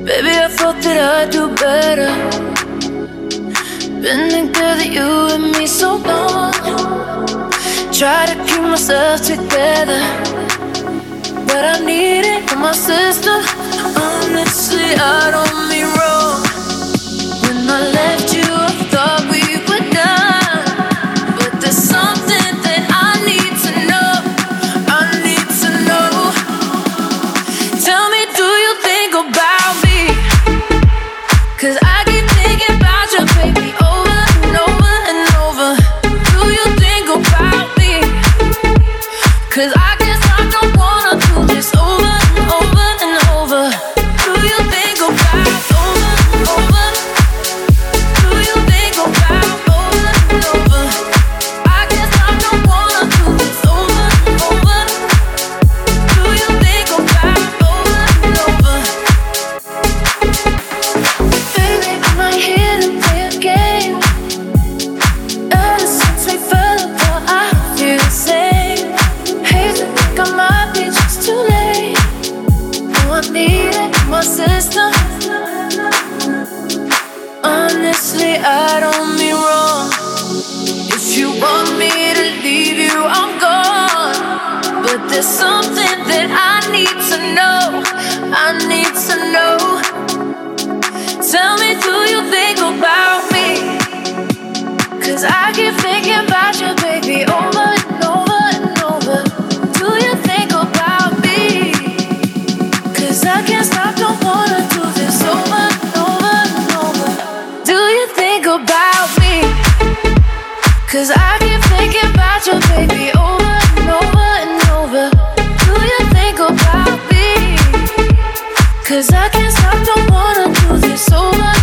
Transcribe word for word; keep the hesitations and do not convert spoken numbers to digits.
Baby, I thought that I'd do better. Been together, you and me so long. Try to keep myself together, but I need it for my sister. Honestly, I don't mean wrong. When I left you, I thought we were done, but there's something that I need to know. I need to know. Tell me, do you think about me? 'Cause I keep thinking about you, baby, over and over and over. Do you think about me? 'Cause I guess I don't wanna do this over and over and over. Do you think about over and over? Do you think about over and over? I guess I don't wanna do this over and over. Do you think about over and over? Baby, I'm not here to play a game. Ever since we fell apart, I feel the same. Hate to think I might be just too late. Oh, I need it, my sister. Honestly, I don't mean wrong. If you want me to leave you, I'm gone. But there's something that I need to know. I need to know. Tell me, do you think about me? 'Cause I keep thinking about you, baby, over and over and over. Do you think about me? 'Cause I can't stop, don't wanna do this over and over and over. Do you think about me? 'Cause I keep thinking about you, baby, over and over and over. Do you think about me? 'Cause I can't stop, don't wanna do this over